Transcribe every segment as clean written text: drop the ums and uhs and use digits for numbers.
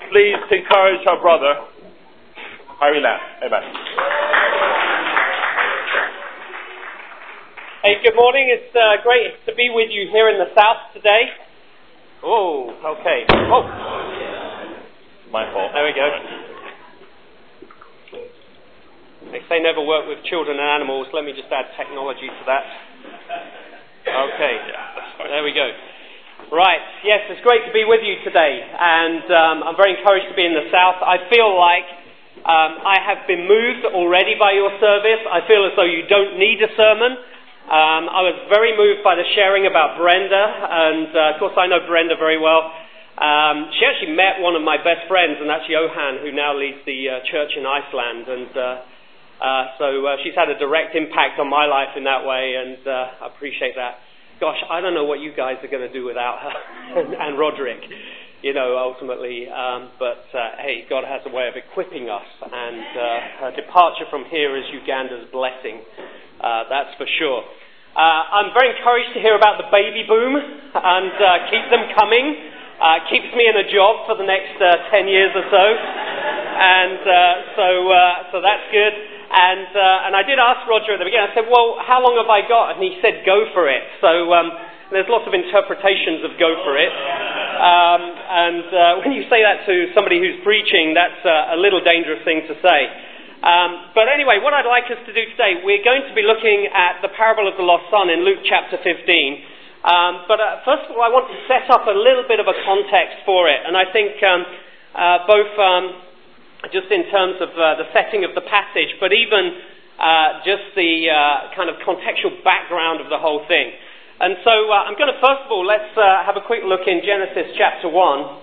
please encourage our brother, Harry Lamb. Amen. Hey, good morning. It's great to be with you here in the South today. Oh, okay. Oh, My fault. there we go. They say never work with children and animals. Let me just add technology to that. Okay, there we go. Right, yes, it's great to be with you today, and I'm very encouraged to be in the South. I feel like I have been moved already by your service. I feel as though you don't need a sermon. I was very moved by the sharing about Brenda, and of course I know Brenda very well. She actually met one of my best friends, and that's Johan, who now leads the church in Iceland, and so she's had a direct impact on my life in that way, and I appreciate that. Gosh, I don't know what you guys are going to do without her and Roderick, ultimately. But hey, God has a way of equipping us, and her departure from here is Uganda's blessing. That's for sure. I'm very encouraged to hear about the baby boom, and keep them coming. Keeps me in a job for the next 10 years or so, and so that's good. And I did ask Roger at the beginning. I said, well, how long have I got? And he said, go for it. So there's lots of interpretations of go for it. And when you say that to somebody who's preaching, that's a little dangerous thing to say. But anyway, what I'd like us to do today, we're going to be looking at the parable of the lost son in Luke chapter 15. But first of all, I want to set up a little bit of a context for it. And I think both just in terms of the setting of the passage, but even just the kind of contextual background of the whole thing. And so I'm going to, first of all, let's have a quick look in Genesis chapter 1.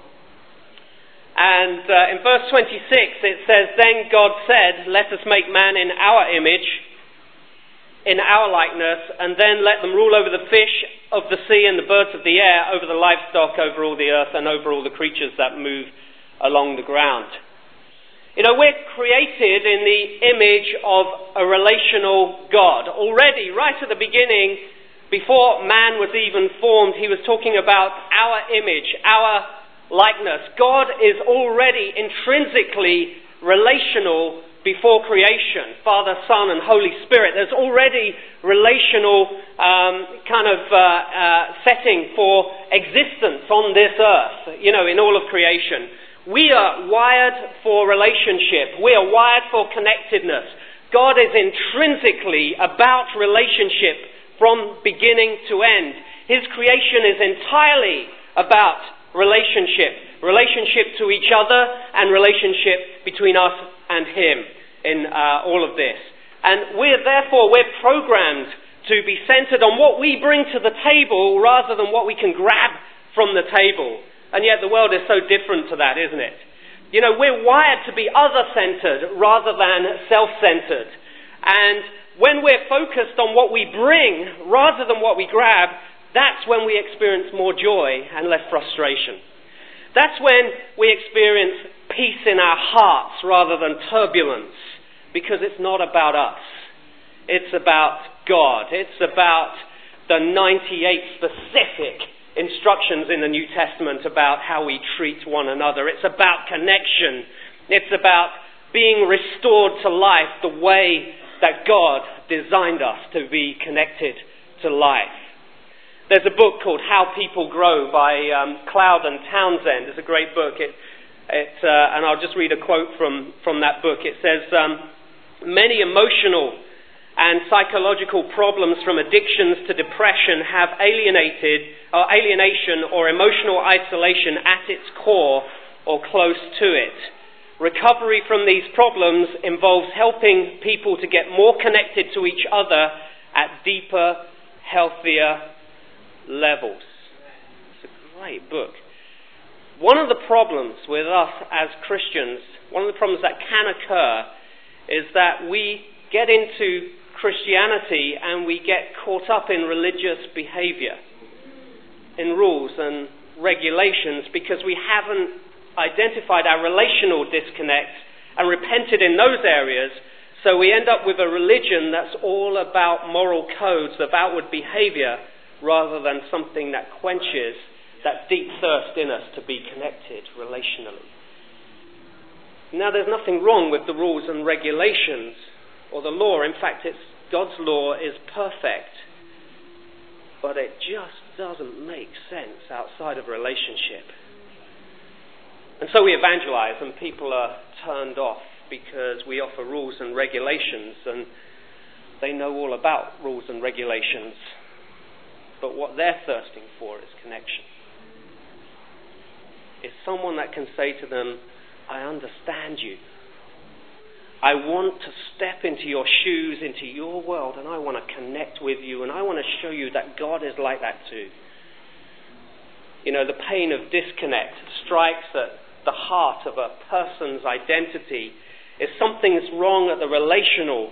And in verse 26 it says, "Then God said, let us make man in our image, in our likeness, and then let them rule over the fish of the sea and the birds of the air, over the livestock, over all the earth, and over all the creatures that move along the ground." We're created in the image of a relational God. Already, right at the beginning, before man was even formed, he was talking about our image, our likeness. God is already intrinsically relational before creation. Father, Son, and Holy Spirit. There's already relational setting for existence on this earth, in all of creation. We are wired for relationship. We are wired for connectedness. God is intrinsically about relationship from beginning to end. His creation is entirely about relationship. Relationship to each other and relationship between us and Him in all of this. And we're programmed to be centered on what we bring to the table rather than what we can grab from the table. And yet the world is so different to that, isn't it? We're wired to be other-centered rather than self-centered. And when we're focused on what we bring rather than what we grab, that's when we experience more joy and less frustration. That's when we experience peace in our hearts rather than turbulence, because it's not about us. It's about God. It's about the 98 specific instructions in the New Testament about how we treat one another. It's about connection. It's about being restored to life the way that God designed us to be connected to life. There's a book called How People Grow by Cloud and Townsend. It's a great book. And I'll just read a quote from that book. It says, "Many emotional and psychological problems, from addictions to depression, have alienation or emotional isolation at its core or close to it. Recovery from these problems involves helping people to get more connected to each other at deeper, healthier levels." It's a great book. One of the problems with us as Christians, one of the problems that can occur, is that we get into Christianity and we get caught up in religious behavior, in rules and regulations, because we haven't identified our relational disconnect and repented in those areas. So we end up with a religion that's all about moral codes of outward behavior rather than something that quenches that deep thirst in us to be connected relationally. Now, there's nothing wrong with the rules and regulations or the law. In fact, God's law is perfect. But it just doesn't make sense outside of relationship. And so we evangelize, and people are turned off because we offer rules and regulations, and they know all about rules and regulations. But what they're thirsting for is connection. It's someone that can say to them, I understand you. I want to step into your shoes, into your world, and I want to connect with you, and I want to show you that God is like that too. You know, the pain of disconnect strikes at the heart of a person's identity. If something's wrong at the relational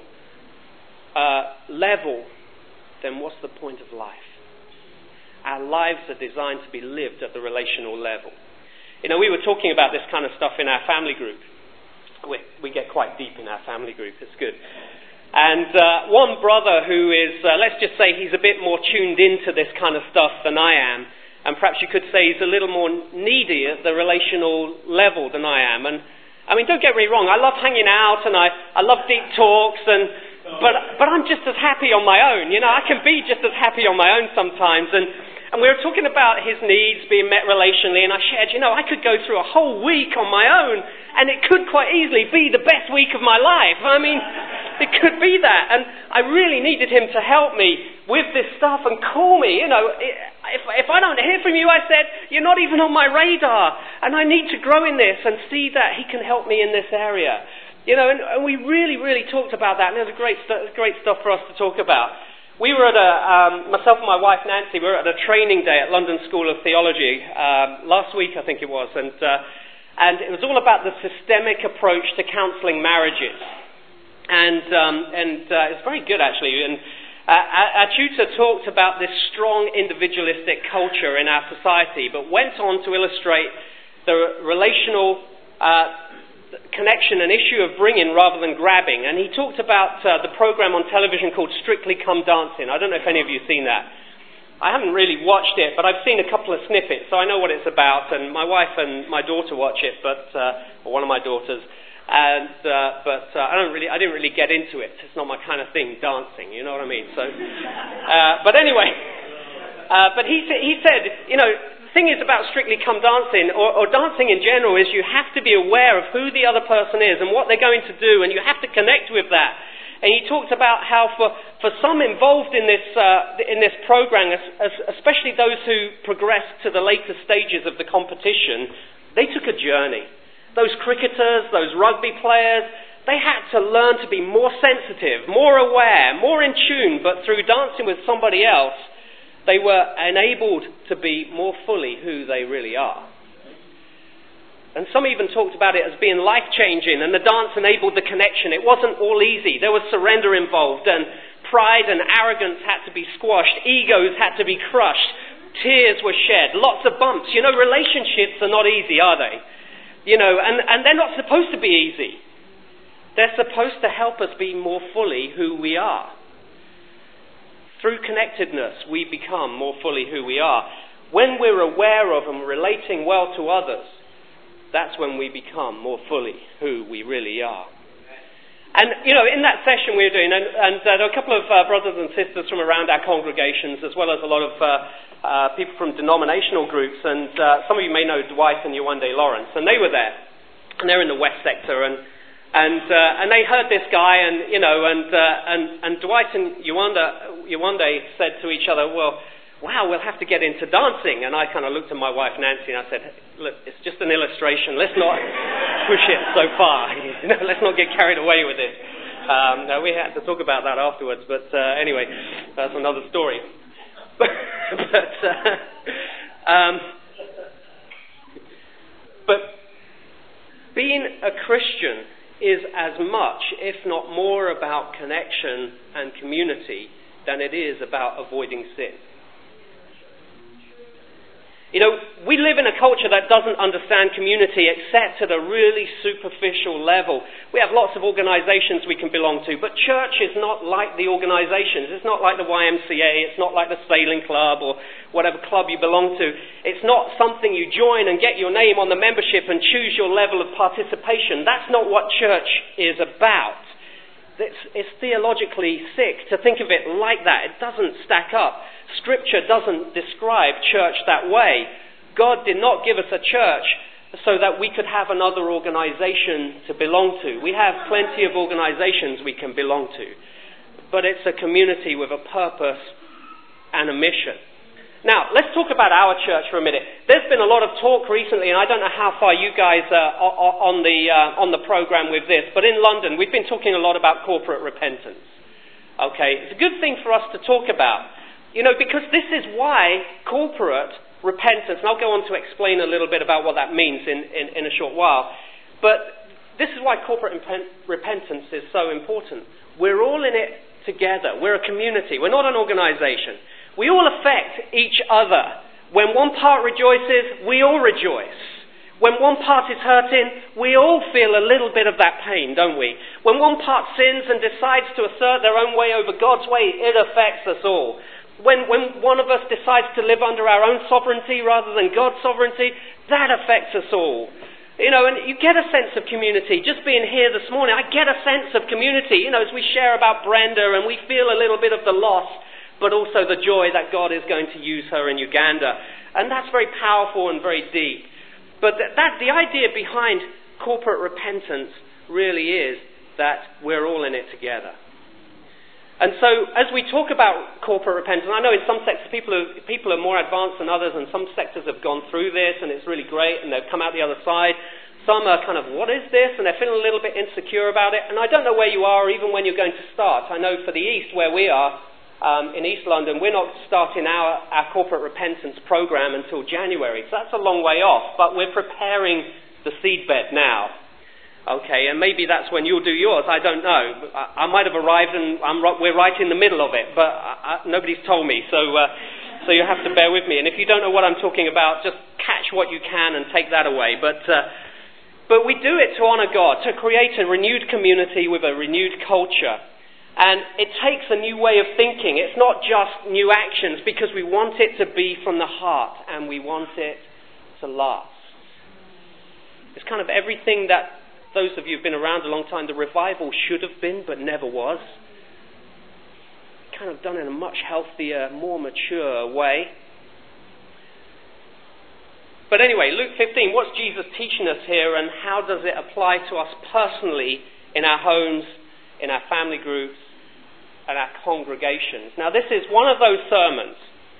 level, then what's the point of life? Our lives are designed to be lived at the relational level. You know, we were talking about this kind of stuff in our family group. We get quite deep in our family group. It's good. And one brother who is, let's just say he's a bit more tuned into this kind of stuff than I am, and perhaps you could say he's a little more needy at the relational level than I am. And I mean, don't get me wrong, I love hanging out and I love deep talks, but I'm just as happy on my own. You know, I can be just as happy on my own sometimes. And we were talking about his needs being met relationally, and I shared, you know, I could go through a whole week on my own, and it could quite easily be the best week of my life. I mean, it could be that. And I really needed him to help me with this stuff and call me. You know, if I don't hear from you, I said, you're not even on my radar, and I need to grow in this and see that he can help me in this area. You know, and we really, really talked about that, and it was great stuff for us to talk about. We were at myself and my wife Nancy, we were at a training day at London School of Theology last week, I think it was, and it was all about the systemic approach to counselling marriages, and it's very good actually. And our tutor talked about this strong individualistic culture in our society, but went on to illustrate the relational connection, an issue of bringing rather than grabbing. And he talked about the program on television called Strictly Come Dancing. I don't know if any of you have seen that. I haven't really watched it, but I've seen a couple of snippets, so I know what it's about. And my wife and my daughter watch it, or one of my daughters. But I didn't really get into it. It's not my kind of thing, dancing. You know what I mean? So, but anyway, but he said, you know, the thing is about Strictly Come Dancing, or dancing in general, is you have to be aware of who the other person is and what they're going to do, and you have to connect with that. And he talked about how for some involved in this program, especially those who progressed to the later stages of the competition, they took a journey. Those cricketers, those rugby players, they had to learn to be more sensitive, more aware, more in tune, but through dancing with somebody else, they were enabled to be more fully who they really are. And some even talked about it as being life-changing, and the dance enabled the connection. It wasn't all easy. There was surrender involved, and pride and arrogance had to be squashed. Egos had to be crushed. Tears were shed. Lots of bumps. You know, relationships are not easy, are they? You know, and they're not supposed to be easy. They're supposed to help us be more fully who we are. Through connectedness, we become more fully who we are. When we're aware of and relating well to others, that's when we become more fully who we really are. And, you know, in that session we were doing, and there were a couple of brothers and sisters from around our congregations, as well as a lot of people from denominational groups, and some of you may know Dwight and Yewande Lawrence, and they were there, and they're in the West sector, and they heard this guy, and you know, and Dwight and Yewande said to each other, well, wow, we'll have to get into dancing. And I kind of looked at my wife Nancy and I said, look, it's just an illustration. Let's not push it so far. You know, let's not get carried away with it. No, we had to talk about that afterwards. But anyway, that's another story. But being a Christian is as much, if not more, about connection and community than it is about avoiding sin. You know, we live in a culture that doesn't understand community except at a really superficial level. We have lots of organizations we can belong to, but church is not like the organizations. It's not like the YMCA, it's not like the sailing club or whatever club you belong to. It's not something you join and get your name on the membership and choose your level of participation. That's not what church is about. It's theologically sick to think of it like that. It doesn't stack up. Scripture doesn't describe church that way. God did not give us a church so that we could have another organization to belong to. We have plenty of organizations we can belong to. But it's a community with a purpose and a mission. Now, let's talk about our church for a minute. There's been a lot of talk recently, and I don't know how far you guys are on the program with this, but in London we've been talking a lot about corporate repentance. Okay, it's a good thing for us to talk about. You know, because this is why corporate repentance, and I'll go on to explain a little bit about what that means in a short while, but this is why corporate repentance is so important. We're all in it together. We're a community. We're not an organization. We all affect each other. When one part rejoices, we all rejoice. When one part is hurting, we all feel a little bit of that pain, don't we? When one part sins and decides to assert their own way over God's way, it affects us all. When one of us decides to live under our own sovereignty rather than God's sovereignty, that affects us all. You know, and you get a sense of community. Just being here this morning, I get a sense of community. You know, as we share about Brenda and we feel a little bit of the loss, but also the joy that God is going to use her in Uganda. And that's very powerful and very deep. But the idea behind corporate repentance really is that we're all in it together. And so, as we talk about corporate repentance, I know in some sectors people are more advanced than others, and some sectors have gone through this, and it's really great, and they've come out the other side. Some are kind of, what is this? And they're feeling a little bit insecure about it. And I don't know where you are, even when you're going to start. I know for the East, where we are, in East London, we're not starting our corporate repentance program until January. So that's a long way off, but we're preparing the seedbed now. Okay, and maybe that's when you'll do yours, I don't know. I might have arrived and we're right in the middle of it, but nobody's told me, so you have to bear with me. And if you don't know what I'm talking about, just catch what you can and take that away. But we do it to honour God, to create a renewed community with a renewed culture. And it takes a new way of thinking. It's not just new actions, because we want it to be from the heart and we want it to last. It's kind of everything that those of you who've been around a long time, the revival should have been but never was. Kind of done in a much healthier, more mature way. But anyway, Luke 15, what's Jesus teaching us here, and how does it apply to us personally in our homes, in our family groups, and our congregations? Now, this is one of those sermons.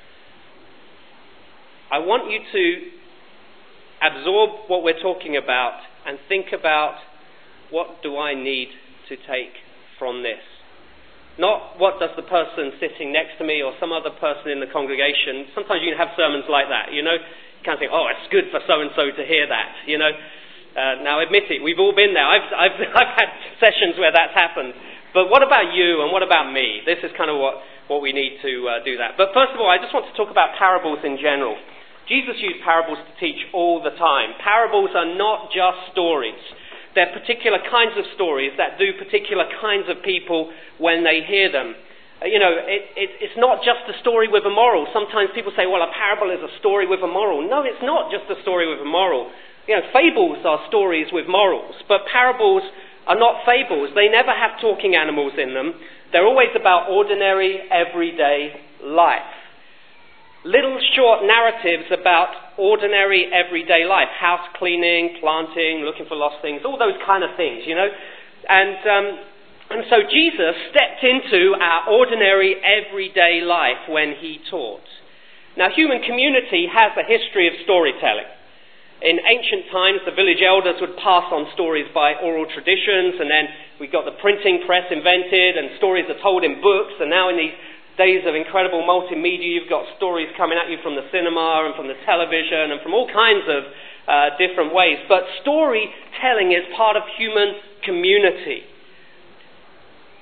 I want you to absorb what we're talking about and think about, what do I need to take from this? Not what does the person sitting next to me or some other person in the congregation. Sometimes you can have sermons like that, you know. You can't think, oh, it's good for so-and-so to hear that, you know. Now, admit it, we've all been there. I've had sessions where that's happened. But what about you and what about me? This is kind of what we need to do that. But first of all, I just want to talk about parables in general. Jesus used parables to teach all the time. Parables are not just stories. They're particular kinds of stories that do particular kinds of people when they hear them. You know, it's not just a story with a moral. Sometimes people say, well, a parable is a story with a moral. No, it's not just a story with a moral. You know, fables are stories with morals, but parables are not fables. They never have talking animals in them. They're always about ordinary, everyday life. Little short narratives about ordinary, everyday life. House cleaning, planting, looking for lost things, all those kind of things, you know. And so Jesus stepped into our ordinary, everyday life when he taught. Now, human community has a history of storytelling. In ancient times, the village elders would pass on stories by oral traditions, and then we got the printing press invented, and stories are told in books, and now in these days of incredible multimedia, you've got stories coming at you from the cinema and from the television and from all kinds of different ways. But storytelling is part of human community.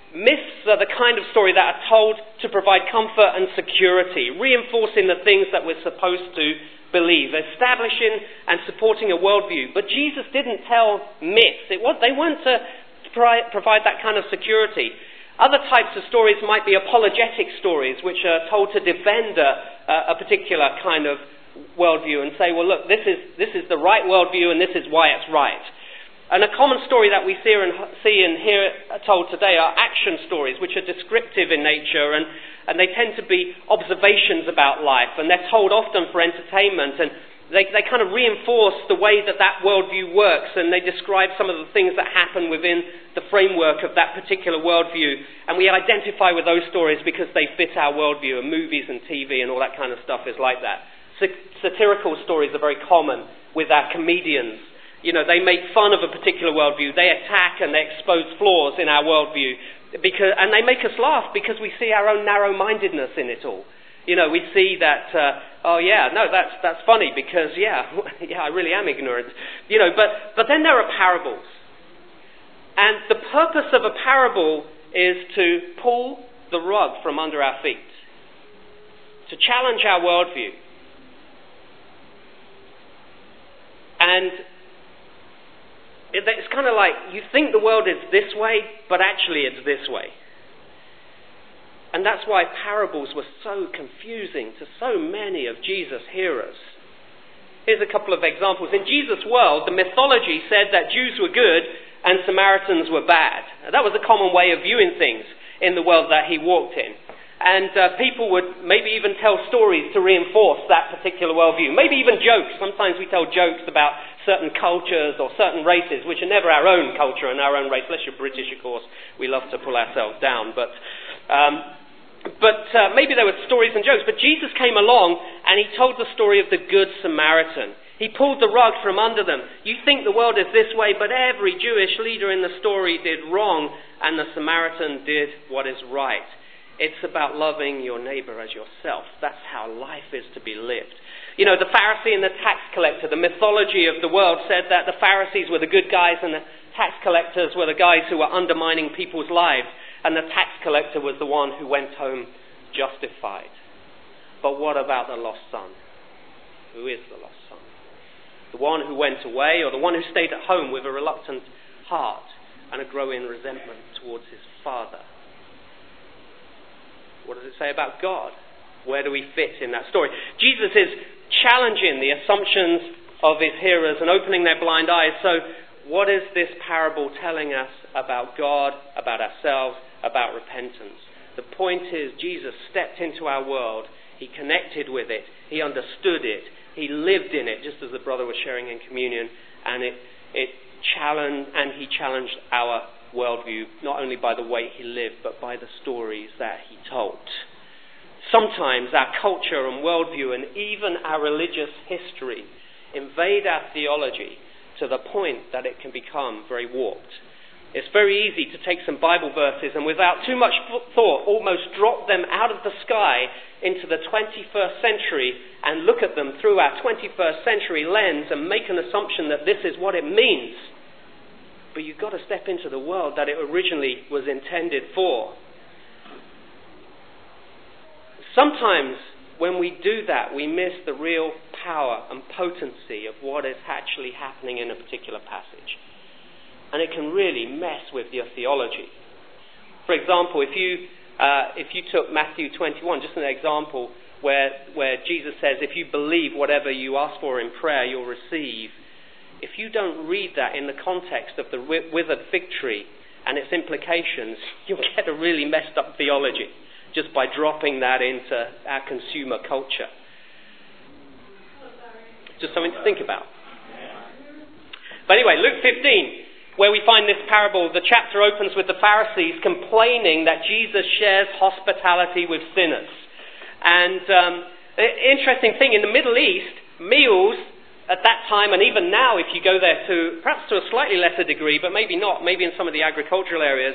myths are the kind of story that are told to provide comfort and security, reinforcing the things that we're supposed to believe, establishing and supporting a worldview. But Jesus didn't tell myths. They weren't to provide that kind of security. Other types of stories might be apologetic stories, which are told to defend a particular kind of worldview and say, well, look, this is the right worldview and this is why it's right. And a common story that we see and hear told today are action stories, which are descriptive in nature, and they tend to be observations about life, and they're told often for entertainment, and they kind of reinforce the way that worldview works, and they describe some of the things that happen within the framework of that particular worldview, and we identify with those stories because they fit our worldview, and movies and TV and all that kind of stuff is like that. Satirical stories are very common with our comedians. You know, they make fun of a particular worldview. They attack and they expose flaws in our worldview. And they make us laugh because we see our own narrow-mindedness in it all. You know, we see that, that's funny because, I really am ignorant. You know, but then there are parables. And the purpose of a parable is to pull the rug from under our feet, to challenge our worldview. And it's kind of like, you think the world is this way, but actually it's this way. And that's why parables were so confusing to so many of Jesus' hearers. Here's a couple of examples. In Jesus' world, the mythology said that Jews were good and Samaritans were bad. Now, that was a common way of viewing things in the world that he walked in. And people would maybe even tell stories to reinforce that particular worldview. Maybe even jokes. Sometimes we tell jokes about certain cultures or certain races, which are never our own culture and our own race. Unless you're British, of course, we love to pull ourselves down. But maybe there were stories and jokes. But Jesus came along and he told the story of the Good Samaritan. He pulled the rug from under them. You think the world is this way, but every Jewish leader in the story did wrong, and the Samaritan did what is right. It's about loving your neighbour as yourself. That's how life is to be lived. You know, the Pharisee and the tax collector, the mythology of the world said that the Pharisees were the good guys and the tax collectors were the guys who were undermining people's lives. And the tax collector was the one who went home justified. But what about the lost son? Who is the lost son? The one who went away, or the one who stayed at home with a reluctant heart and a growing resentment towards his father? What does it say about God? Where do we fit in that story? Jesus is challenging the assumptions of his hearers and opening their blind eyes. So what is this parable telling us about God, about ourselves, about repentance? The point is, Jesus stepped into our world. He connected with it. He understood it. He lived in it, just as the brother was sharing in communion. And he challenged our worldview, not only by the way he lived, but by the stories that he told. Sometimes our culture and worldview and even our religious history invade our theology to the point that it can become very warped. It's very easy to take some Bible verses and without too much thought almost drop them out of the sky into the 21st century and look at them through our 21st century lens and make an assumption that this is what it means. But you've got to step into the world that it originally was intended for. Sometimes when we do that, we miss the real power and potency of what is actually happening in a particular passage. And it can really mess with your theology. For example, if you took Matthew 21, just an example where Jesus says, if you believe whatever you ask for in prayer, you'll receive. If you don't read that in the context of the withered fig tree and its implications, you'll get a really messed up theology just by dropping that into our consumer culture. Just something to think about. But anyway, Luke 15, where we find this parable, the chapter opens with the Pharisees complaining that Jesus shares hospitality with sinners. And interesting thing, in the Middle East, meals at that time, and even now if you go there perhaps to a slightly lesser degree, but maybe not, maybe in some of the agricultural areas,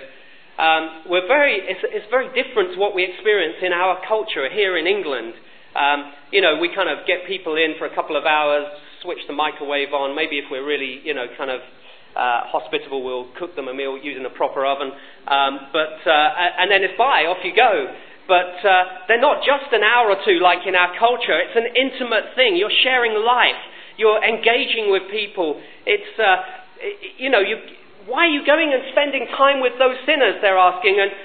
it's very different to what we experience in our culture here in England. We kind of get people in for a couple of hours, switch the microwave on, maybe if we're really, kind of hospitable will cook them a meal using a proper oven. And then it's bye, off you go. But they're not just an hour or two like in our culture. It's an intimate thing. You're sharing life. You're engaging with people. It's, why are you going and spending time with those sinners, they're asking. And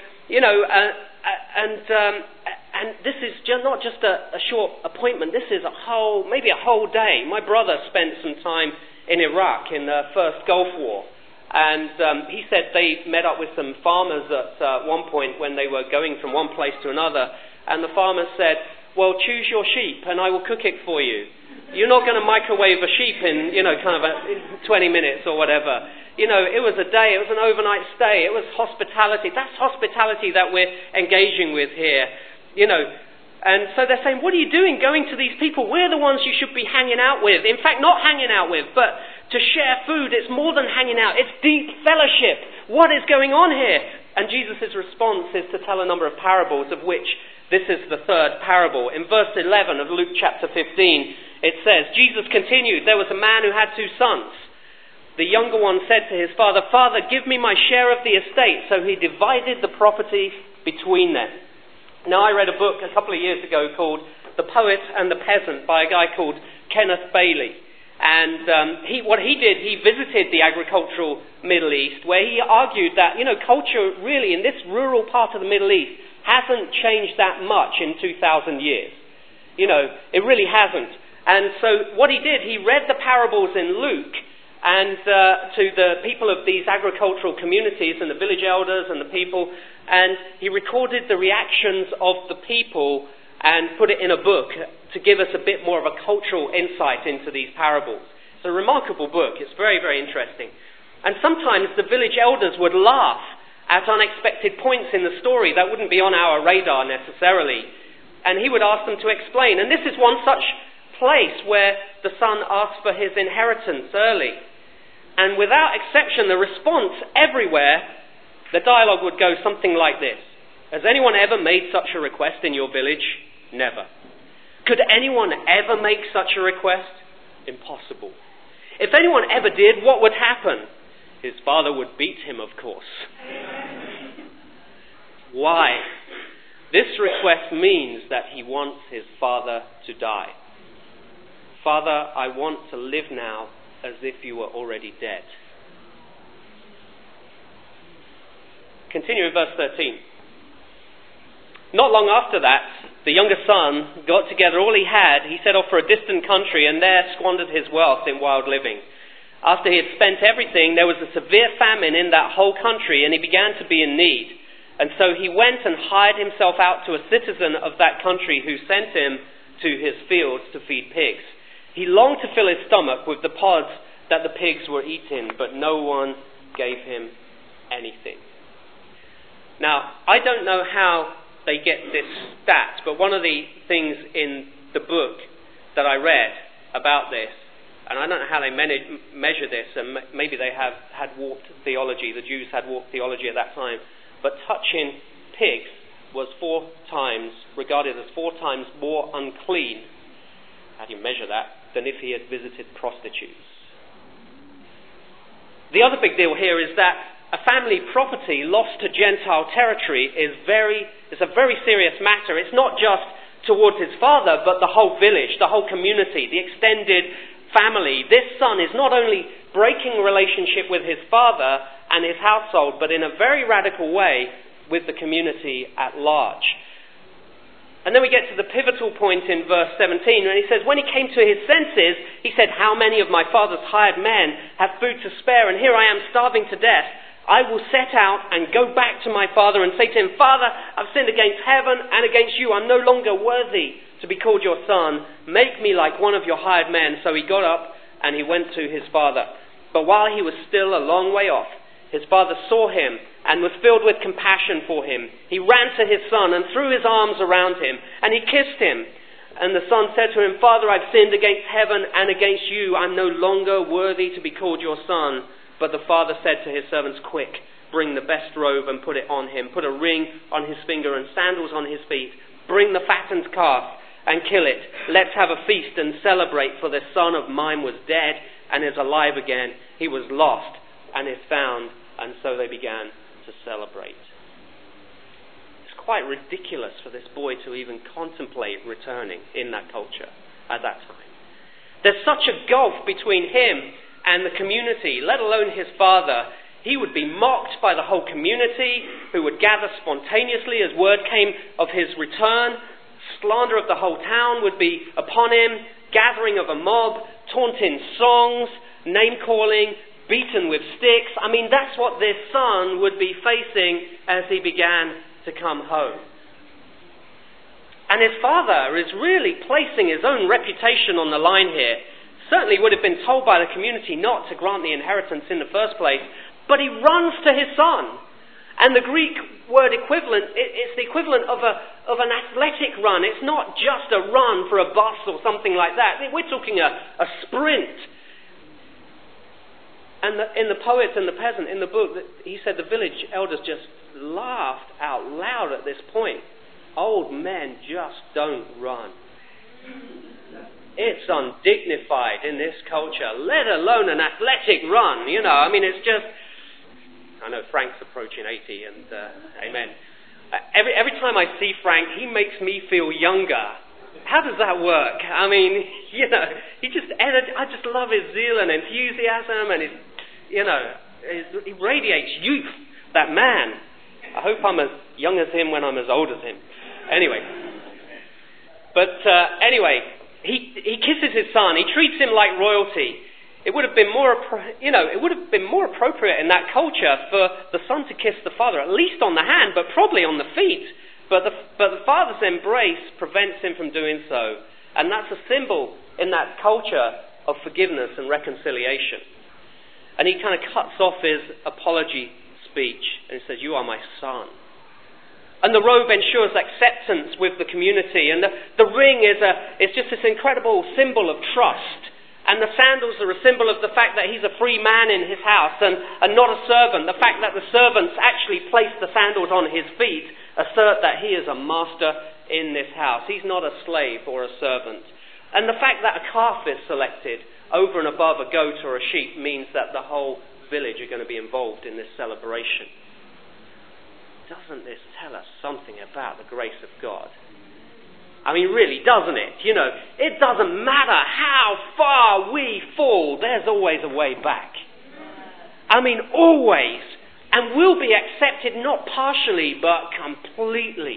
this is not just a short appointment. This is maybe a whole day. My brother spent some time in Iraq in the first Gulf War. And he said they met up with some farmers at one point when they were going from one place to another. And the farmers said, well, choose your sheep and I will cook it for you. You're not going to microwave a sheep in, kind of 20 minutes or whatever. It was a day, it was an overnight stay, it was hospitality. That's hospitality that we're engaging with here. And so they're saying, what are you doing going to these people? We're the ones you should be hanging out with. In fact, not hanging out with, but to share food. It's more than hanging out. It's deep fellowship. What is going on here? And Jesus' response is to tell a number of parables, of which this is the third parable. In verse 11 of Luke chapter 15, it says, Jesus continued, there was a man who had 2 sons. The younger one said to his father, Father, give me my share of the estate. So he divided the property between them. Now, I read a book a couple of years ago called The Poet and the Peasant by a guy called Kenneth Bailey. And what he did, he visited the agricultural Middle East, where he argued that, culture really in this rural part of the Middle East hasn't changed that much in 2,000 years. It really hasn't. And so what he did, he read the parables in Luke and to the people of these agricultural communities and the village elders and the people, and he recorded the reactions of the people and put it in a book to give us a bit more of a cultural insight into these parables. It's a remarkable book. It's very, very interesting. And sometimes the village elders would laugh at unexpected points in the story that wouldn't be on our radar necessarily. And he would ask them to explain. And this is one such place where the son asks for his inheritance early. And without exception, the response everywhere, the dialogue would go something like this. Has anyone ever made such a request in your village? Never. Could anyone ever make such a request? Impossible. If anyone ever did, what would happen? His father would beat him, of course. Why? This request means that he wants his father to die. Father, I want to live now as if you were already dead. Continue in verse 13. Not long after that, the younger son got together all he had. He set off for a distant country and there squandered his wealth in wild living. After he had spent everything, there was a severe famine in that whole country and he began to be in need. And so he went and hired himself out to a citizen of that country who sent him to his fields to feed pigs. He longed to fill his stomach with the pods that the pigs were eating, but no one gave him anything. Now, I don't know how they get this stat, but one of the things in the book that I read about this, and I don't know how they measure this, and maybe they had warped theology, the Jews had warped theology at that time, but touching pigs was regarded as 4 times more unclean, how do you measure that, than if he had visited prostitutes. The other big deal here is that a family property lost to Gentile territory is a very serious matter. It's not just towards his father, but the whole village, the whole community, the extended family. This son is not only breaking relationship with his father and his household, but in a very radical way with the community at large. And then we get to the pivotal point in verse 17, when he says, when he came to his senses, he said, how many of my father's hired men have food to spare, and here I am starving to death. I will set out and go back to my father and say to him, Father, I've sinned against heaven and against you. I'm no longer worthy to be called your son. Make me like one of your hired men. So he got up and he went to his father. But while he was still a long way off, his father saw him and was filled with compassion for him. He ran to his son and threw his arms around him, and he kissed him. And the son said to him, Father, I've sinned against heaven and against you. I'm no longer worthy to be called your son. But the father said to his servants, quick, bring the best robe and put it on him. Put a ring on his finger and sandals on his feet. Bring the fattened calf and kill it. Let's have a feast and celebrate, for this son of mine was dead and is alive again. He was lost and is found, and so they began to celebrate. It's quite ridiculous for this boy to even contemplate returning in that culture at that time. There's such a gulf between him and the community, let alone his father. He would be mocked by the whole community, who would gather spontaneously as word came of his return. Slander of the whole town would be upon him, gathering of a mob, taunting songs, name-calling, beaten with sticks. I mean, that's what this son would be facing as he began to come home. And his father is really placing his own reputation on the line here. Certainly would have been told by the community not to grant the inheritance in the first place, but he runs to his son. And the Greek word equivalent, it's the equivalent of an athletic run. It's not just a run for a bus or something like that. We're talking a sprint. And in the Poet and the Peasant, in the book, he said the village elders just laughed out loud at this point. Old men just don't run. It's undignified in this culture, let alone an athletic run. I mean, it's just... I know Frank's approaching 80, and amen. Every time I see Frank, he makes me feel younger. How does that work? I mean, I just love his zeal and enthusiasm, and he radiates youth, that man. I hope I'm as young as him when I'm as old as him. Anyway. Anyway, he kisses his son. He treats him like royalty. It would have been more appropriate in that culture for the son to kiss the father, at least on the hand, but probably on the feet. But the father's embrace prevents him from doing so. And that's a symbol in that culture of forgiveness and reconciliation. And he kind of cuts off his apology speech and he says, "You are my son." And the robe ensures acceptance with the community. And the ring is just this incredible symbol of trust. And the sandals are a symbol of the fact that he's a free man in his house and not a servant. The fact that the servants actually place the sandals on his feet assert that he is a master in this house. He's not a slave or a servant. And the fact that a calf is selected over and above a goat or a sheep means that the whole village are going to be involved in this celebration. Doesn't this tell us something about the grace of God? I mean, really, doesn't it? It doesn't matter how far we fall, there's always a way back. I mean, always. And we'll be accepted not partially, but completely.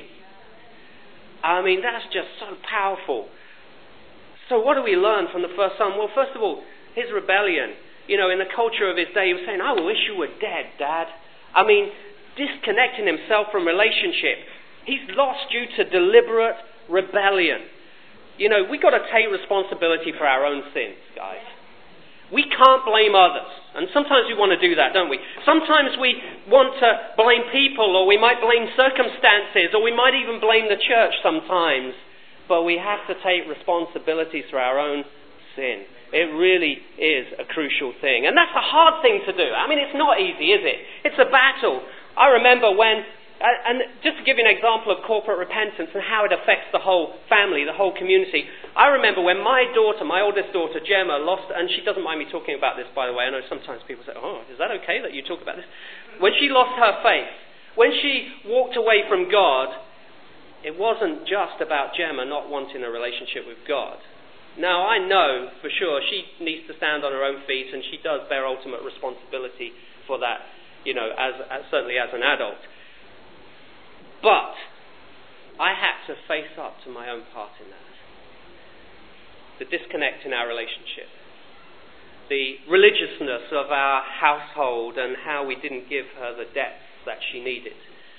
I mean, that's just so powerful. So what do we learn from the first son? Well, first of all, his rebellion. In the culture of his day, he was saying, "I wish you were dead, Dad." I mean, disconnecting himself from relationship. He's lost due to deliberate rebellion. We've got to take responsibility for our own sins, guys. We can't blame others. And sometimes we want to do that, don't we? Sometimes we want to blame people, or we might blame circumstances, or we might even blame the church sometimes. But we have to take responsibility for our own sin. It really is a crucial thing. And that's a hard thing to do. I mean, it's not easy, is it? It's a battle. I remember when... And just to give you an example of corporate repentance and how it affects the whole family, the whole community. I remember when my oldest daughter, Gemma, lost, and she doesn't mind me talking about this, by the way. I know sometimes people say, "Oh, is that okay that you talk about this?" When she lost her faith, when she walked away from God, it wasn't just about Gemma not wanting a relationship with God. Now, I know for sure she needs to stand on her own feet, and she does bear ultimate responsibility for that, certainly as an adult. But I had to face up to my own part in that. The disconnect in our relationship. The religiousness of our household and how we didn't give her the depth that she needed.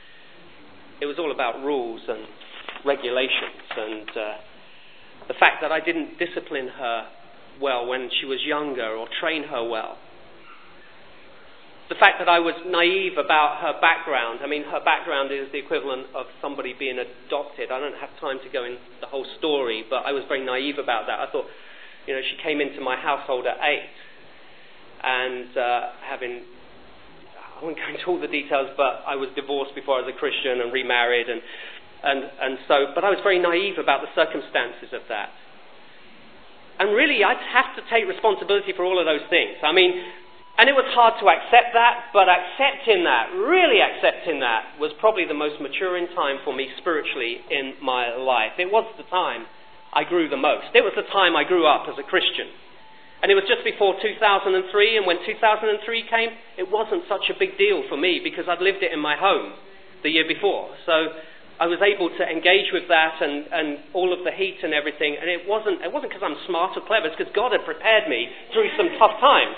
It was all about rules and regulations and the fact that I didn't discipline her well when she was younger or train her well. The fact that I was naive about her background. I mean, her background is the equivalent of somebody being adopted. I don't have time to go into the whole story, but I was very naive about that. I thought, she came into my household at 8. And I won't go into all the details, but I was divorced before I was a Christian and remarried. But I was very naive about the circumstances of that. And really, I'd have to take responsibility for all of those things. I mean, And it was hard to accept that, but really accepting that, was probably the most maturing time for me spiritually in my life. It was the time I grew the most. It was the time I grew up as a Christian. And it was just before 2003, and when 2003 came, it wasn't such a big deal for me because I'd lived it in my home the year before. So I was able to engage with that and all of the heat and everything. And it wasn't because I'm smart or clever, it's because God had prepared me through some tough times.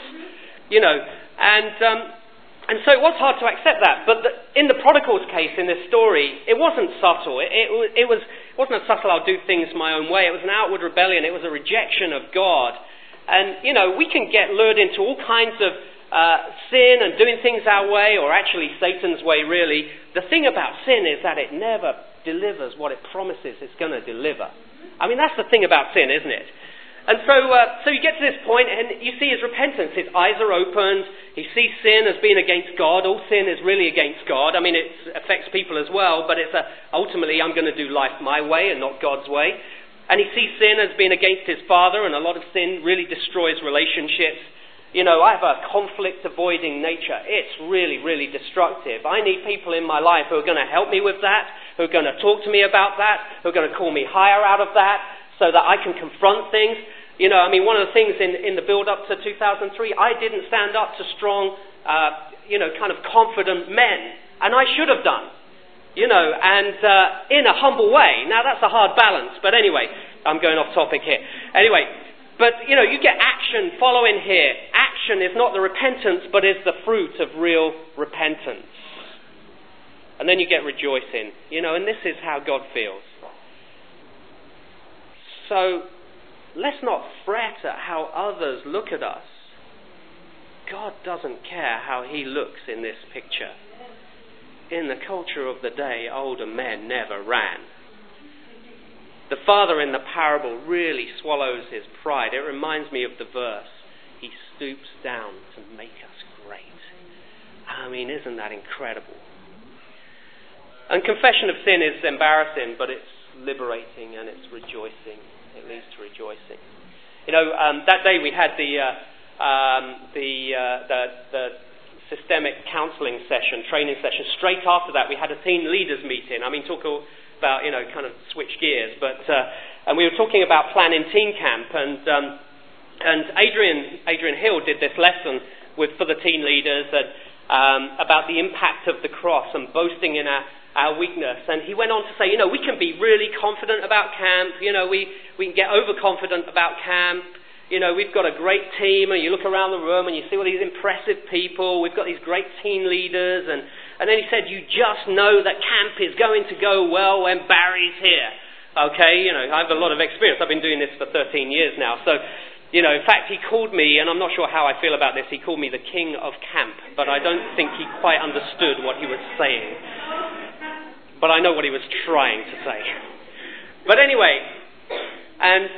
And so it was hard to accept that. But in the prodigal's case, in this story, it wasn't subtle. It wasn't a subtle, I'll do things my own way. It was an outward rebellion. It was a rejection of God. And, we can get lured into all kinds of sin and doing things our way, or actually Satan's way, really. The thing about sin is that it never delivers what it promises it's going to deliver. I mean, that's the thing about sin, isn't it? And so you get to this point, and you see his repentance. His eyes are opened. He sees sin as being against God. All sin is really against God. I mean, it affects people as well, but it's ultimately I'm going to do life my way and not God's way. And he sees sin as being against his father, and a lot of sin really destroys relationships. I have a conflict-avoiding nature. It's really, really destructive. I need people in my life who are going to help me with that, who are going to talk to me about that, who are going to call me higher out of that, so that I can confront things. One of the things in the build-up to 2003, I didn't stand up to strong, kind of confident men. And I should have done, in a humble way. Now, that's a hard balance. But anyway, I'm going off topic here. Anyway, but, you get action following here. Action is not the repentance, but is the fruit of real repentance. And then you get rejoicing, and this is how God feels. So, let's not fret at how others look at us. God doesn't care how he looks in this picture. In the culture of the day, older men never ran. The father in the parable really swallows his pride. It reminds me of the verse, he stoops down to make us great. I mean, isn't that incredible? And confession of sin is embarrassing, but it's liberating and it's rejoicing. It leads to rejoicing. That day we had the systemic counselling session, training session. Straight after that, we had a teen leaders meeting. Talk about kind of switch gears, but and we were talking about planning teen camp, and Adrian Hill did this lesson for the teen leaders about the impact of the cross and boasting in our weakness. And he went on to say, we can be really confident about camp. We can get overconfident about camp. We've got a great team, and you look around the room and you see all these impressive people. We've got these great teen leaders. And then he said, you just know that camp is going to go well when Barry's here. Okay, I have a lot of experience. I've been doing this for 13 years now. So, in fact, he called me, and I'm not sure how I feel about this, he called me the king of camp. But I don't think he quite understood what he was saying. But I know what he was trying to say. But anyway, and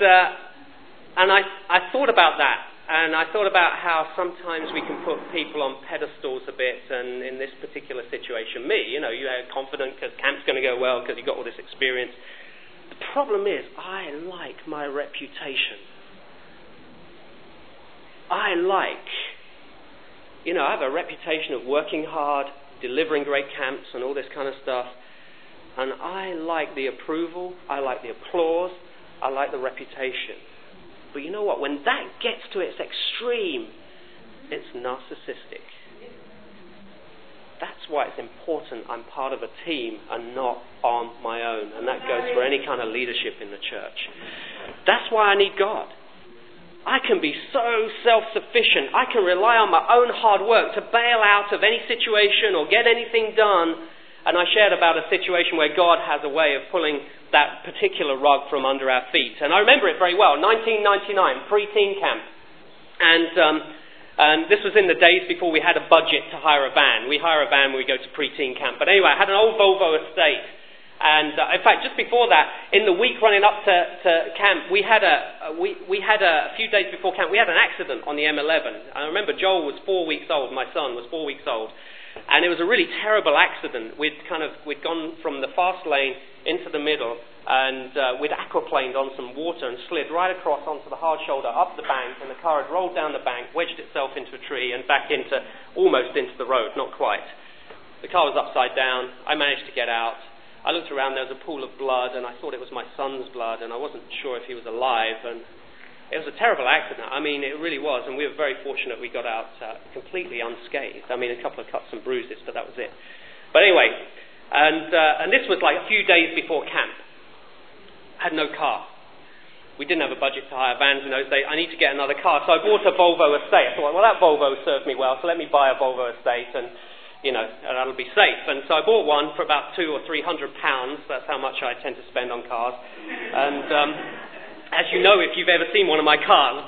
I thought about that, and I thought about how sometimes we can put people on pedestals a bit, and in this particular situation, me, you are confident because camp's going to go well because you've got all this experience. The problem is, I like my reputation. I have a reputation of working hard, delivering great camps and all this kind of stuff. And I like the approval, I like the applause, I like the reputation. But you know what? When that gets to its extreme, it's narcissistic. That's why it's important I'm part of a team and not on my own. And that goes for any kind of leadership in the church. That's why I need God. I can be so self-sufficient. I can rely on my own hard work to bail out of any situation or get anything done. And I shared about a situation where God has a way of pulling that particular rug from under our feet. And I remember it very well, 1999, pre-teen camp. And this was in the days before we had a budget to hire a van. We hire a van when we go to pre-teen camp. But anyway, I had an old Volvo estate. And in fact, just before that, in the week running up to camp, we had a few days before camp, we had an accident on the M11. I remember Joel was 4 weeks old, my son was 4 weeks old, and it was a really terrible accident. We'd gone from the fast lane into the middle, and we'd aquaplaned on some water and slid right across onto the hard shoulder up the bank, and the car had rolled down the bank, wedged itself into a tree, and back almost into the road, not quite. The car was upside down. I managed to get out. I looked around, there was a pool of blood, and I thought it was my son's blood, and I wasn't sure if he was alive, and it was a terrible accident. I mean, it really was, and we were very fortunate we got out completely unscathed. I mean, a couple of cuts and bruises, but that was it. But anyway, and this was like a few days before camp. I had no car. We didn't have a budget to hire vans in those days. I need to get another car, so I bought a Volvo Estate. I thought, well, that Volvo served me well, so let me buy a Volvo Estate, and that'll be safe. And so I bought one for about £200 or £300. That's how much I tend to spend on cars. And as you know, if you've ever seen one of my cars,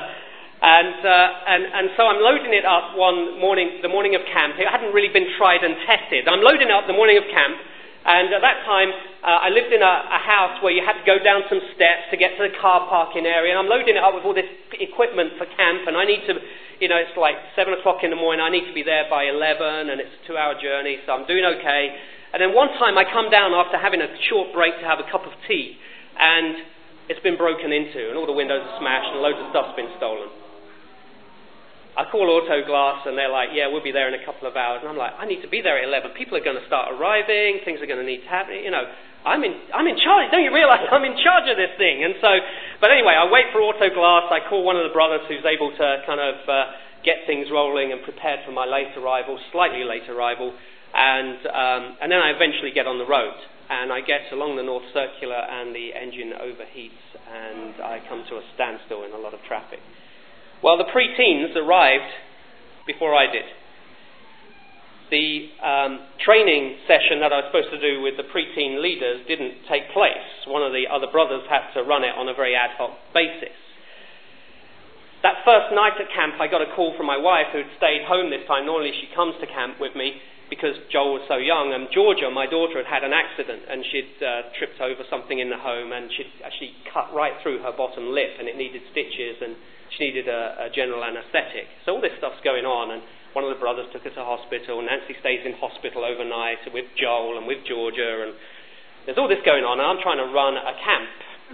and so I'm loading it up one morning, the morning of camp. It hadn't really been tried and tested. I'm loading it up the morning of camp, and at that time I lived in a house where you had to go down some steps to get to the car parking area, and I'm loading it up with all this equipment for camp, and I need to, it's like 7 o'clock in the morning, I need to be there by 11, and it's a 2-hour journey, so I'm doing okay. And then one time I come down after having a short break to have a cup of tea, and it's been broken into, and all the windows are smashed, and loads of stuff's been stolen. I call Autoglass, and they're like, yeah, we'll be there in a couple of hours. And I'm like, I need to be there at 11. People are going to start arriving. Things are going to need to happen. I'm in charge. Don't you realise I'm in charge of this thing? And so, but anyway, I wait for Autoglass. I call one of the brothers who's able to kind of get things rolling and prepared for my slightly late arrival. And then I eventually get on the road. And I get along the North Circular, and the engine overheats, and I come to a standstill in a lot of traffic. Well, the pre-teens arrived before I did. The training session that I was supposed to do with the pre-teen leaders didn't take place. One of the other brothers had to run it on a very ad hoc basis. That first night at camp, I got a call from my wife, who'd stayed home this time. Normally she comes to camp with me because Joel was so young. And Georgia, my daughter, had an accident, and she'd tripped over something in the home, and she'd actually cut right through her bottom lip, and it needed stitches, and she needed a general anaesthetic. So all this stuff's going on, and one of the brothers took her to hospital. Nancy stays in hospital overnight with Joel and with Georgia, and there's all this going on, and I'm trying to run a camp.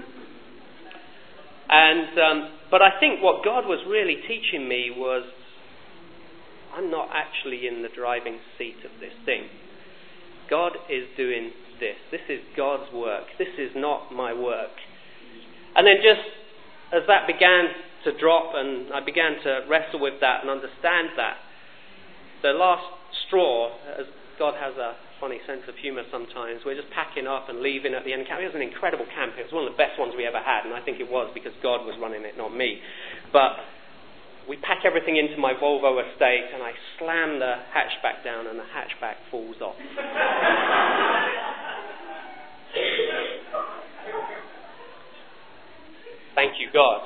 But I think what God was really teaching me was, I'm not actually in the driving seat of this thing. God is doing this. This is God's work. This is not my work. And then just as that began to drop, and I began to wrestle with that and understand that, the last straw, as God has a funny sense of humour sometimes, we're just packing up and leaving at the end of camp. It was an incredible camp. It was one of the best ones we ever had, and I think it was because God was running it, not me. But we pack everything into my Volvo Estate, and I slam the hatchback down, and the hatchback falls off. Thank you, God.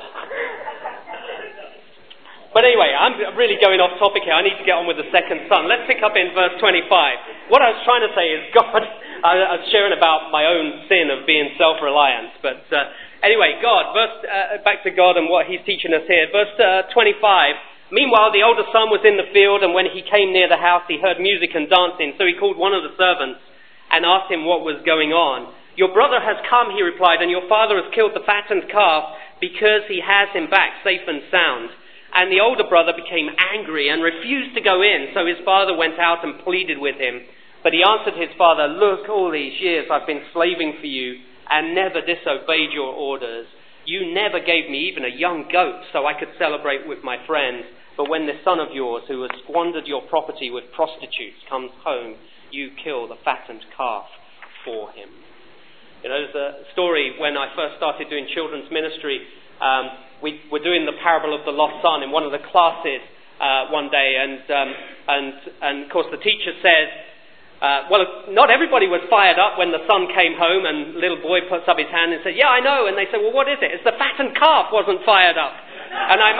But anyway, I'm really going off topic here. I need to get on with the second son. Let's pick up in verse 25. What I was trying to say is God, I was sharing about my own sin of being self-reliant. But anyway, God, back to God and what he's teaching us here. Verse 25. Meanwhile, the older son was in the field, and when he came near the house, he heard music and dancing. So he called one of the servants and asked him what was going on. Your brother has come, he replied, and your father has killed the fattened calf because he has him back safe and sound. And the older brother became angry and refused to go in. So his father went out and pleaded with him. But he answered his father, look, all these years I've been slaving for you and never disobeyed your orders. You never gave me even a young goat so I could celebrate with my friends. But when this son of yours, who has squandered your property with prostitutes, comes home, you kill the fattened calf for him. There's a story when I first started doing children's ministry. We were doing the parable of the lost son in one of the classes one day, and of course the teacher said, well, not everybody was fired up when the son came home, and little boy puts up his hand and said, yeah, I know. And they said, well, what is it? It's the fattened calf wasn't fired up. And I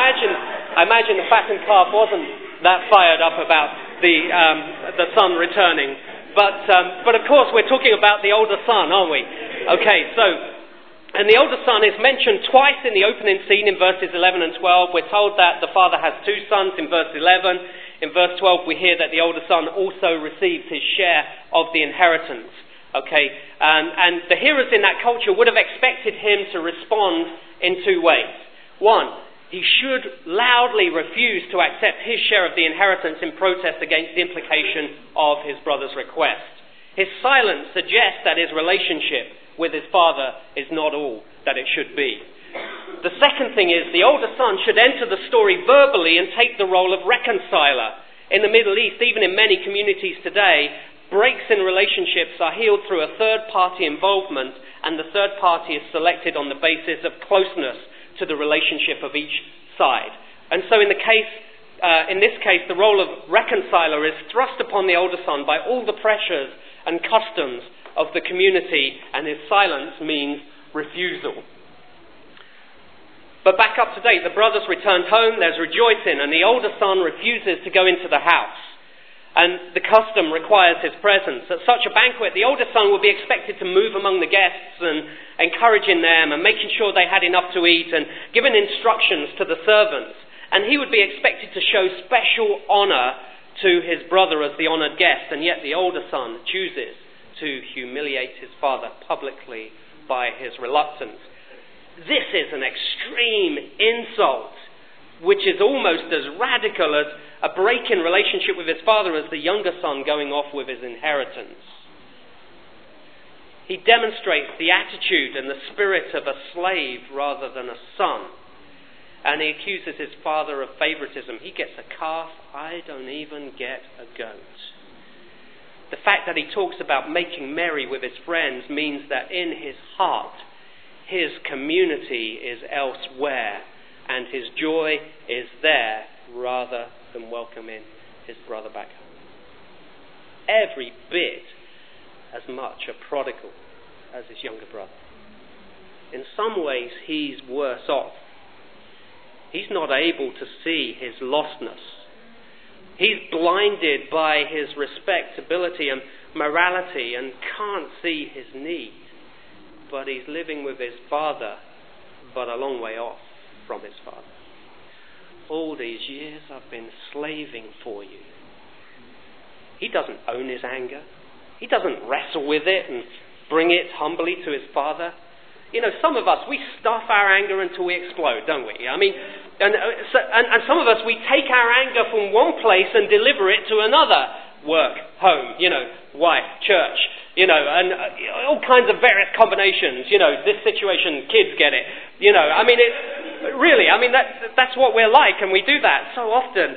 imagine the fattened calf wasn't that fired up about the son returning But of course, we're talking about the older son, aren't we? Okay, so, and the older son is mentioned twice in the opening scene in verses 11 and 12. We're told that the father has two sons in verse 11. In verse 12, we hear that the older son also receives his share of the inheritance. Okay, and the hearers in that culture would have expected him to respond in two ways. One, he should loudly refuse to accept his share of the inheritance in protest against the implication of his brother's request. His silence suggests that his relationship with his father is not all that it should be. The second thing is the older son should enter the story verbally and take the role of reconciler. In the Middle East, even in many communities today, breaks in relationships are healed through a third-party involvement, and the third party is selected on the basis of closeness to the relationship of each side. And so in this case, the role of reconciler is thrust upon the older son by all the pressures and customs of the community, and his silence means refusal. But back up to date, the brothers returned home, there's rejoicing, and the older son refuses to go into the house. And the custom requires his presence. At such a banquet, the older son will be expected to move among the guests and encouraging them and making sure they had enough to eat and giving instructions to the servants. And he would be expected to show special honour to his brother as the honoured guest. And yet the older son chooses to humiliate his father publicly by his reluctance. This is an extreme insult, which is almost as radical as a break in relationship with his father as the younger son going off with his inheritance. He demonstrates the attitude and the spirit of a slave rather than a son. And he accuses his father of favoritism. He gets a calf, I don't even get a goat. The fact that he talks about making merry with his friends means that in his heart, his community is elsewhere, and his joy is there rather than welcoming his brother back home. Every bit as much a prodigal as his younger brother. In some ways, he's worse off. He's not able to see his lostness. He's blinded by his respectability and morality and can't see his need. But he's living with his father, but a long way off from his father. All these years I've been slaving for you. He doesn't own his anger. He doesn't wrestle with it and bring it humbly to his father. You know, some of us, we stuff our anger until we explode, don't we? I mean, and some of us, we take our anger from one place and deliver it to another. Work, home, wife, church, and all kinds of various combinations. This situation, kids get it. That's what we're like, and we do that so often.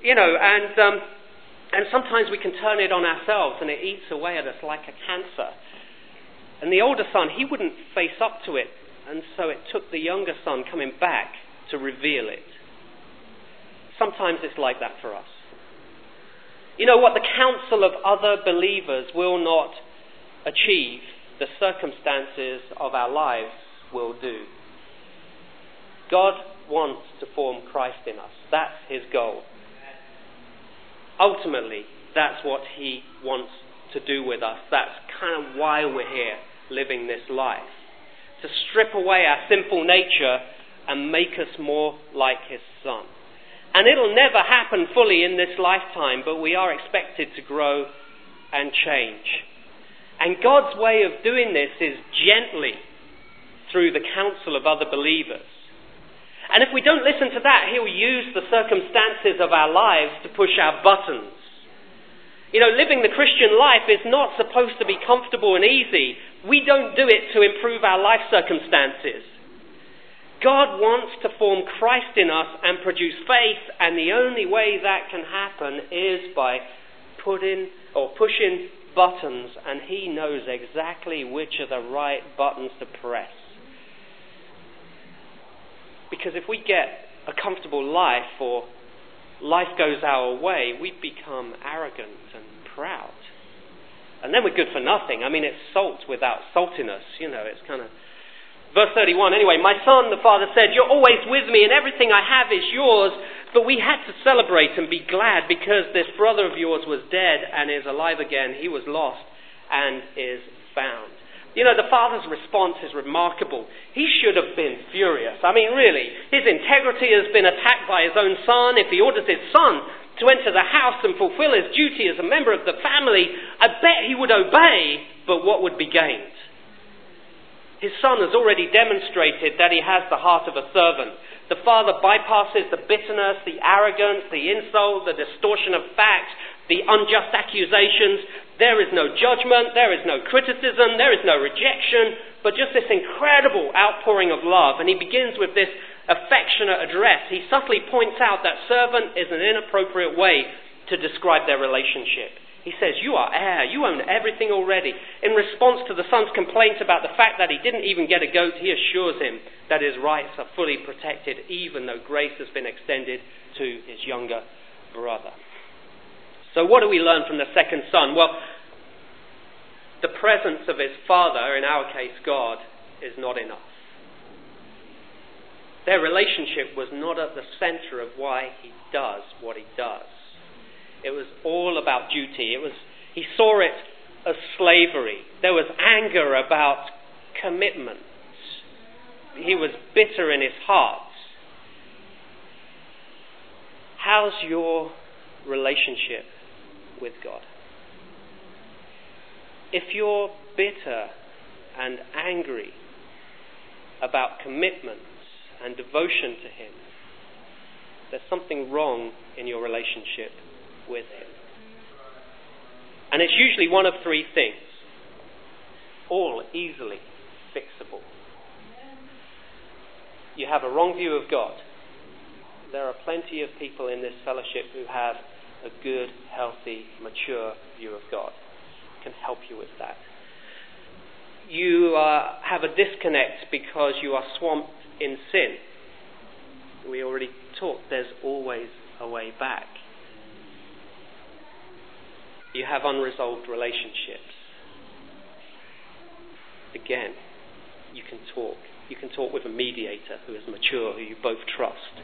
And sometimes we can turn it on ourselves, and it eats away at us like a cancer. And the older son, he wouldn't face up to it, and so it took the younger son coming back to reveal it. Sometimes it's like that for us. What the counsel of other believers will not achieve, the circumstances of our lives will do. God wants to form Christ in us. That's his goal. Ultimately, that's what he wants to do with us. That's kind of why we're here living this life. To strip away our sinful nature and make us more like his son. And it'll never happen fully in this lifetime, but we are expected to grow and change. And God's way of doing this is gently through the counsel of other believers. And if we don't listen to that, he'll use the circumstances of our lives to push our buttons. Living the Christian life is not supposed to be comfortable and easy. We don't do it to improve our life circumstances. God wants to form Christ in us and produce faith, and the only way that can happen is by pushing buttons, and he knows exactly which are the right buttons to press. Because if we get a comfortable life, or life goes our way, we become arrogant and proud. And then we're good for nothing. It's salt without saltiness, it's kind of Verse 31, anyway, my son, the father said, you're always with me and everything I have is yours. But we had to celebrate and be glad because this brother of yours was dead and is alive again. He was lost and is found. You know, the father's response is remarkable. He should have been furious. I mean, really, his integrity has been attacked by his own son. If he orders his son to enter the house and fulfill his duty as a member of the family, I bet he would obey, but what would be gained? His son has already demonstrated that he has the heart of a servant. The father bypasses the bitterness, the arrogance, the insult, the distortion of facts, the unjust accusations. There is no judgment, there is no criticism, there is no rejection, but just this incredible outpouring of love. And he begins with this affectionate address. He subtly points out that servant is an inappropriate way to describe their relationship. He says, you are heir, you own everything already. In response to the son's complaints about the fact that he didn't even get a goat, he assures him that his rights are fully protected, even though grace has been extended to his younger brother. So what do we learn from the second son? Well, the presence of his father, in our case God, is not enough. Their relationship was not at the center of why he does what he does. It was all about duty. He saw it as slavery. There was anger about commitment. He was bitter in his heart. How's your relationship with God? If you're bitter and angry about commitments and devotion to Him, there's something wrong in your relationship with Him. And it's usually one of three things, all easily fixable. You have a wrong view of God. There are plenty of people in this fellowship who have a good, healthy, mature view of God. I can help you with that. You have a disconnect because you are swamped in sin. We already talked, there's always a way back. You have unresolved relationships. Again, you can talk. You can talk with a mediator who is mature, who you both trust.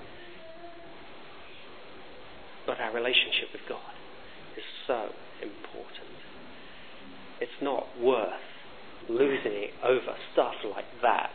But our relationship with God is so important. It's not worth losing it over stuff like that.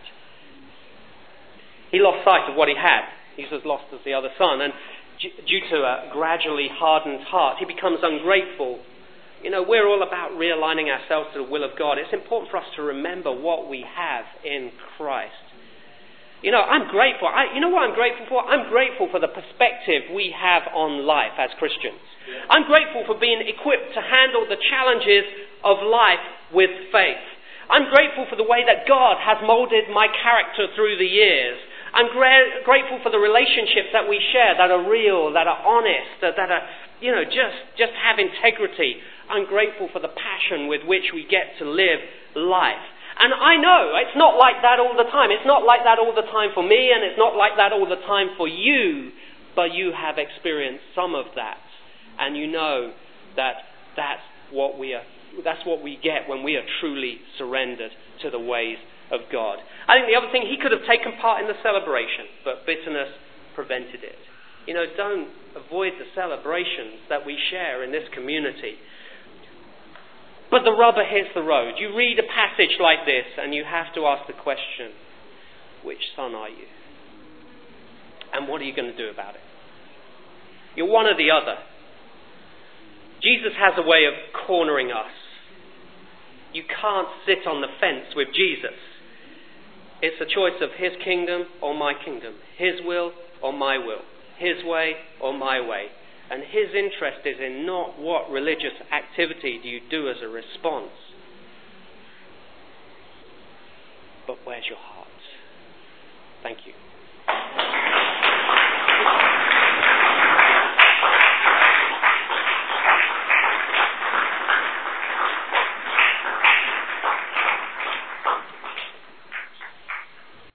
He lost sight of what he had. He's as lost as the other son. And due to a gradually hardened heart, he becomes ungrateful. You know, we're all about realigning ourselves to the will of God. It's important for us to remember what we have in Christ. You know, I'm grateful. You know what I'm grateful for? I'm grateful for the perspective we have on life as Christians. I'm grateful for being equipped to handle the challenges of life with faith. I'm grateful for the way that God has molded my character through the years. I'm grateful for the relationships that we share that are real, that are honest, that are, you know, just have integrity. I'm grateful for the passion with which we get to live life. And I know it's not like that all the time. It's not like that all the time for me, and it's not like that all the time for you. But you have experienced some of that. And you know that that's what we get when we are truly surrendered to the ways of God. I think the other thing, he could have taken part in the celebration, but bitterness prevented it. You know, don't avoid the celebrations that we share in this community. But the rubber hits the road. You read a passage like this and you have to ask the question, which son are you? And what are you going to do about it? You're one or the other. Jesus has a way of cornering us. You can't sit on the fence with Jesus. It's a choice of His kingdom or my kingdom. His will or my will. His way or my way. And His interest is in not what religious activity do you do as a response, but where's your heart? Thank you.